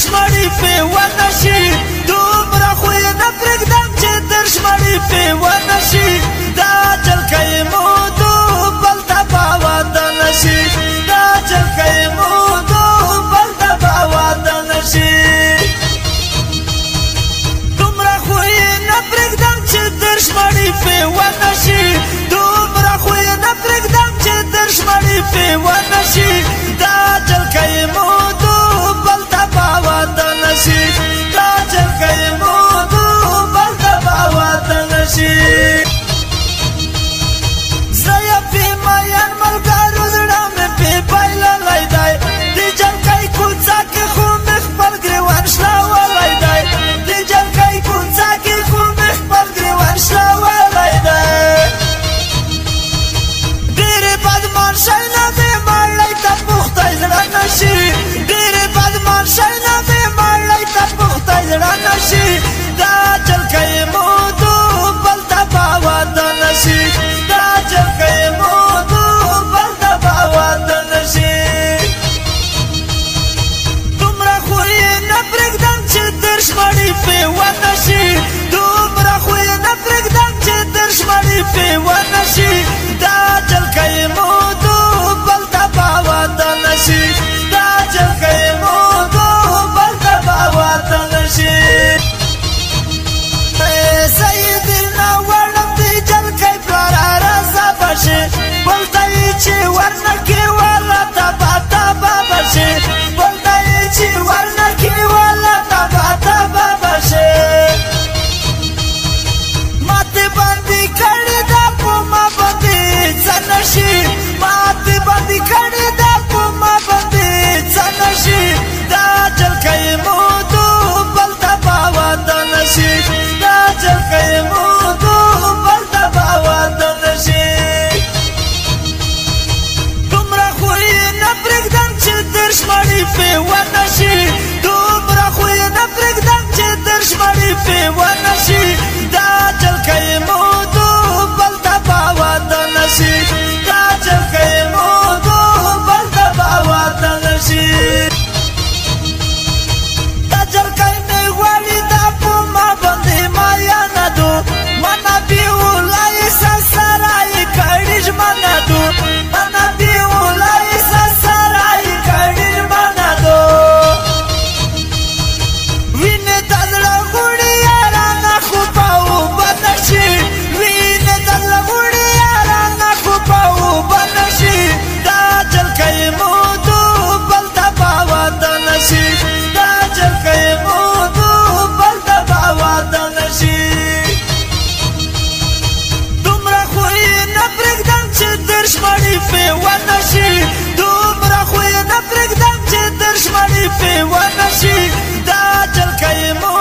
درشمړی په ونشي دومره خو یې نه پرېږدم چې درشمړی په ونشي دا جلکۍ مودو بل ته به واده نشي دا جلکۍ مودو بل ته به واده نشي دومره خو یې نه پرېږدم چې درشمړی په ونشي دومره خو یې نه پرېږدم چې درشمړی په ونشي دا جلکۍ مودو بل ته به واده نشي دا جلکۍ مودو بل ته به واده نشي زه یې پې مین ملګرو زړه مې پې بایللی دی د جلکۍ کوڅه کې خو مې خپل ګرېوان شلولی دی د جلکۍ کوڅه کې خو مې خپل ګرېوان شلولی دی ډېرې بدمان شی نه مې مړی ته پوښتی زړه نشي ډېرې بدمان شی نه مې مړی ته پوښتی زړه نشي دا جلکۍ مودو بل ته به واده نشي دا جلکۍ مودو بل ته به واده نشي دومره خو یې نه پرېږدم چې درشمړی پې ونشي دومره خو یې نه پرېږدم چې درشمړی پې ونشي دا جلکۍ مودو بل ته به واده نشي دا جلکۍ مودو بل ته به واده نشي زه یې درنه وړم د جلکۍ پلاره رضا به شي بل ته یې چې ورنکړي والا تبه تبه به شي بل ته یې چې ورنکړي والا تبه تبه به شي ماتې باندې کړې ده په ما باندې څه نشي ماتې باندې کړې ده په ما باندې څه نشي دا جلکۍ مودو بل ته به واده نشي دا جلکۍ مودو بل ته به واده نشي دومره خو یې نه پرېږدم چې درشمړی پې ونشي دومره خو یې نه پرېږدم چې درشمړی پې ونشي دا جلکۍ مودو بل ته به واده نشي دا جلکۍ مودو بل ته به واده نشي دا جلکۍ مې غواړي دا په ما باندې مایانه دو منا بیولای سره یې کړي ژمنه دو منا بیولای سره یې کړي ژمنه دو وینې د زړه غوړي یارانه خو به اوبه نشي وینې د زړه غوړي یارانه خو به اوبه نشي دا جلکۍ مودو بل ته به واده نشي دا جلکۍ مودو بل ته به واده نشي دومره خو یې نه پرېږدم چې درشمړی پې ونشي دومره خو یې نه پرېږدم چې درشمړی پې ونشي دا جلکۍ